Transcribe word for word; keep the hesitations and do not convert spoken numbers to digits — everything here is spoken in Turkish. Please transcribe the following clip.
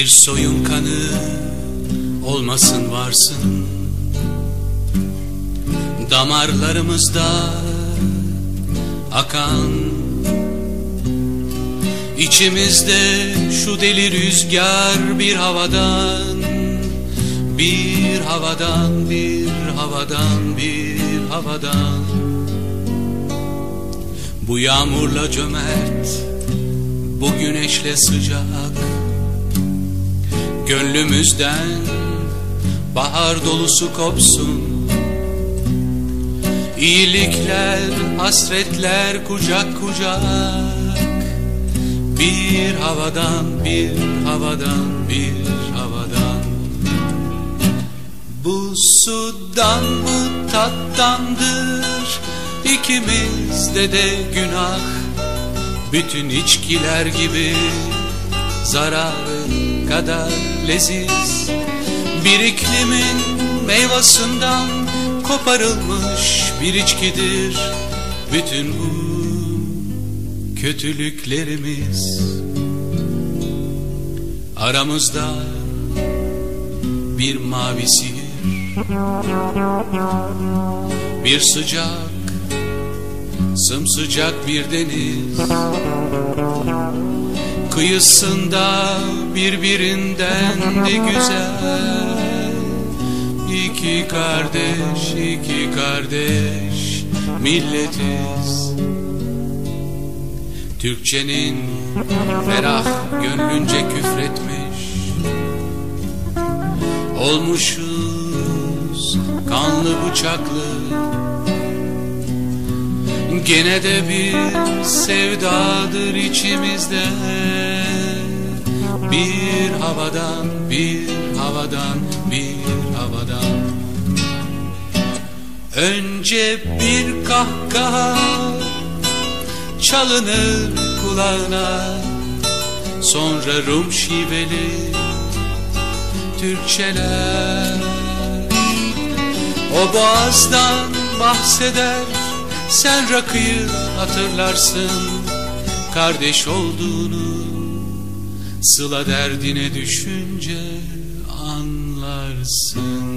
Bir soyun kanı olmasın varsın, damarlarımızda akan, içimizde şu deli rüzgar bir havadan, bir havadan, bir havadan, bir havadan. Bu yağmurla cömert, bu güneşle sıcak, gönlümüzden bahar dolusu kopsun. İyilikler, hasretler kucak kucak, bir havadan, bir havadan, bir havadan. Bu sudan, bu tattandır ikimizde de günah. Bütün içkiler gibi zararı kadar leziz, bir iklimin meyvasından koparılmış bir içkidir bütün bu kötülüklerimiz. Aramızda bir mavi sihir, bir sıcak, sımsıcak bir deniz, kıyısında birbirinden de güzel İki kardeş, iki kardeş milletiz. Türkçenin ferah gönlünce küfretmiş, olmuşuz kanlı bıçaklı. Gene de bir sevdadır içimizde, bir havadan, bir havadan, bir havadan. Önce bir kahkaha çalınır kulağına, sonra Rum şiveli Türkçeler. O boğazdan bahseder, sen rakıyı hatırlarsın, kardeş olduğunu sıla derdine düşünce anlarsın.